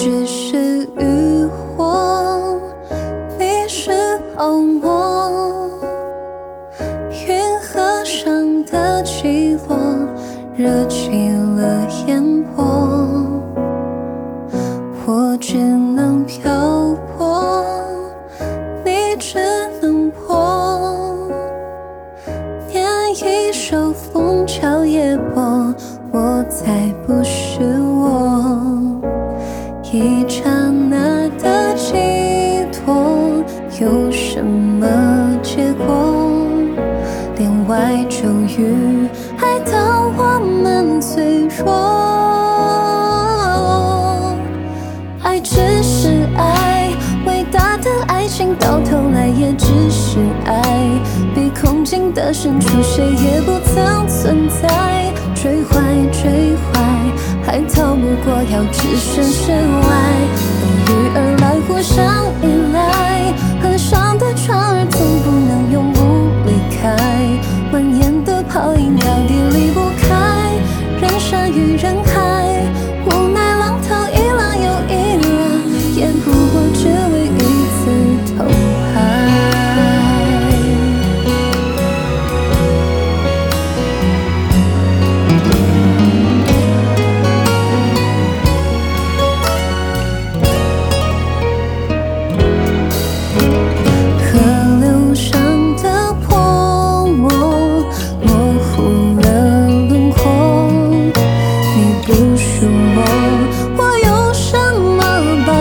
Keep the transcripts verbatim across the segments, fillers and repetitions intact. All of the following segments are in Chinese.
只是渔火，你是泡沫。运河上的起落，惹起了烟波。我只能漂泊，你只能破。念一首枫桥夜泊，我才不是我。一刹那的寄托，有什么结果？帘外骤雨，爱到我们脆弱。爱只是爱，伟大的爱情到头来也只是爱。比空境的深处，谁也不曾存在。追坏追坏，还逃不过要置身事外。风雨而来，互相依赖，河上的船儿总不能永不离开。蜿蜒的泡影到底离不开人山与人海，无奈浪淘一浪又一浪，也不过只为一次痛爱。河流上的泼墨模糊了轮廓，你不是我，我有什么把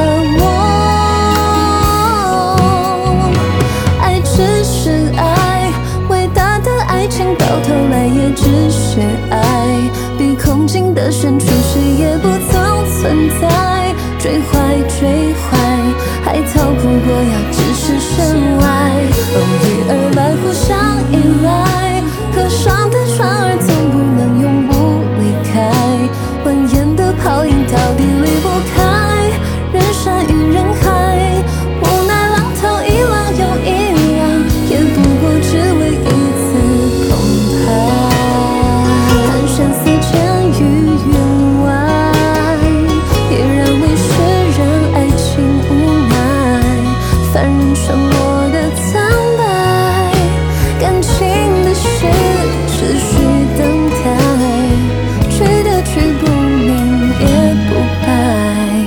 握？爱只是爱，伟大的爱情到头来也只是爱。比空境的深处，谁也不曾存在。追坏追坏，还逃不过要置身事外。风雨而来，互相依赖，河上的船儿总不能永不离开。蜿蜒的泡影到底离不开人山与人海，无奈浪淘一浪又一浪，也不过只为一次澎湃。寒山寺间于云外，依然为世人爱情无奈。凡人沉默的苍白，感情的事只需等待，去的去，不明也不白。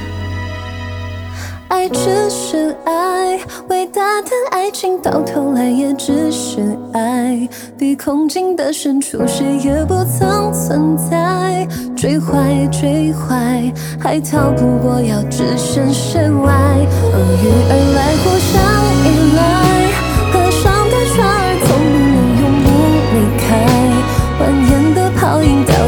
爱只是爱，伟大的爱情到头来也只是爱。比空境的深处，谁也不曾存在。追坏追坏，还逃不过要置身事外。风雨而来，互相依赖，河上的船儿总不能永不离开。蜿蜒的泡影到